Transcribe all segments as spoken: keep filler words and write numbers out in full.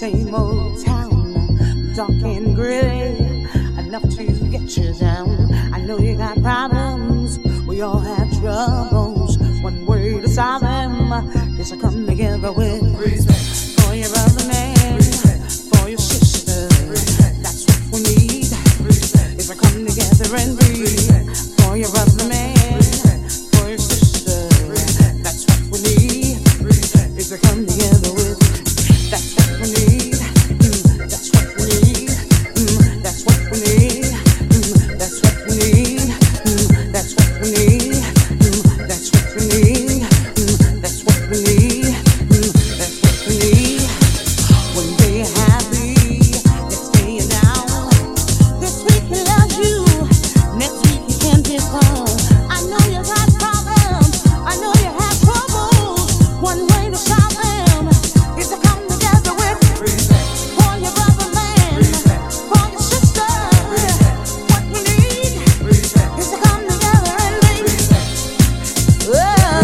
same old town, dark and gray, enough to get you down. I know you got problems, we all have troubles. One way to solve them is to come together with respect for your brother man, for your sister. That's what we need, is to come together and breathe for your brother man, for your sister. That's what we need, is to come together with. That's what we need. Mm, that's what we need. Mm, that's what we need. Mm, that's what we need. Mm, that's what we need. Mm, that's what we need. Mm, that's what we need. Mm, that's what we need. One day you're happy, next day you're down. This week he loves you, next week he can't be found. I know you got problems, I know you have troubles. One way to solve them is to come together with for your brother man, for your sister. What we need is to come together and be. Oh,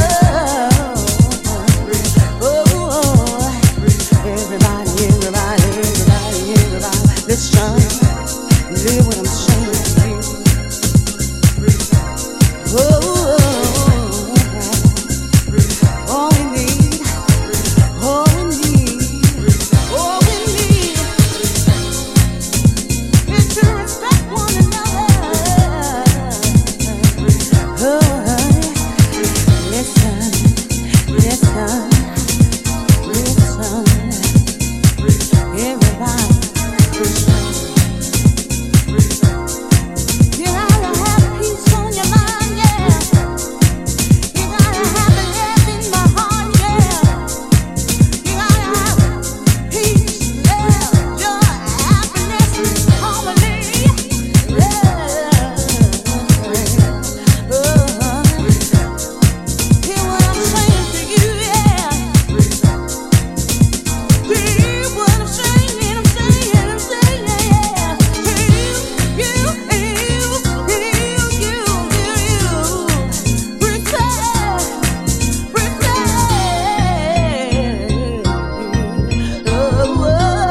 oh, everybody, everybody, everybody, everybody, listen, live what I'm saying to you. Oh, all we need, all we need, all we need is to respect one another. Oh, listen, listen, listen, everybody, listen. You gotta have peace on your mind, yeah. You gotta have the love in my heart, yeah. You gotta have peace, love, joy, happiness, harmony, yeah. Oh, hear what I'm saying to you, yeah. Hear what I'm saying, I'm saying, I'm saying, yeah. You, you, you, you, you, you. Protect, protect. Oh,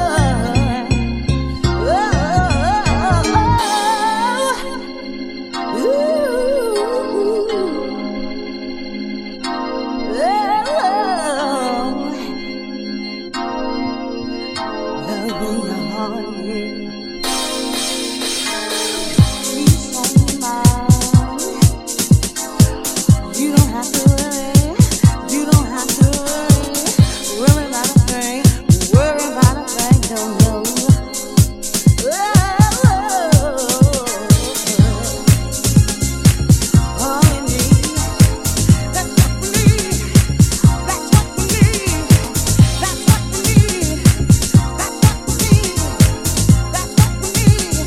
love in your heart, yeah. Peace on your mind. You don't have to worry. You don't have to worry. Worry about a thing. Worry about a thing. Don't know. All we need. That's what we need. That's what we need. That's what we need. That's what we need. That's what we need.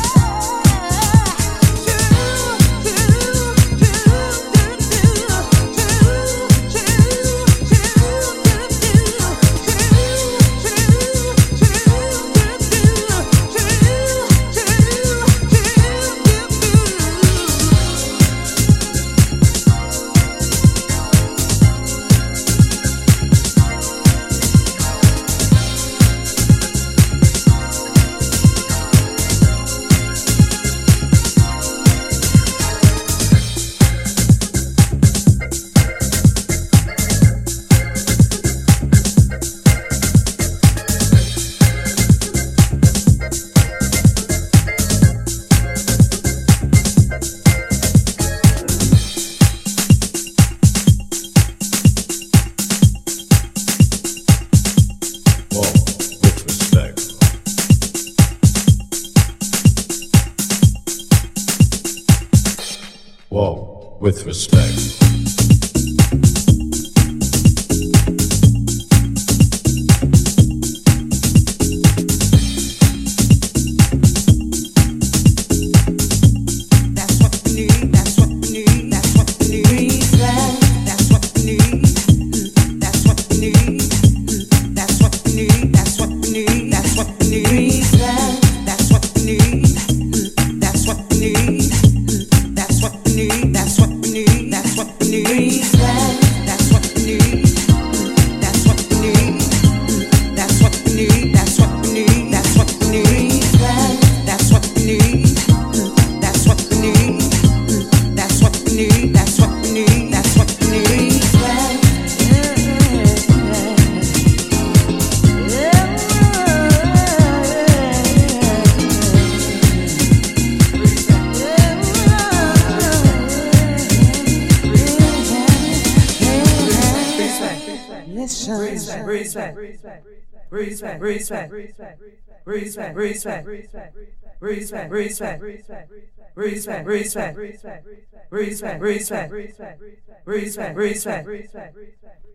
Whoa, with respect. That's what we need. That's what we need. That's what we need. Respect. That's what we need. Mm, that's what we need. Mm, that's what we need. That's what we need. That's what we need. Respect. That's what we need. Mm, that's what we need. Mm, that's what we need. That's what we need. That's what Listen. Respect, respect, respect, respect, respect, respect, respect, respect, respect, respect, respect, respect, respect, respect, respect.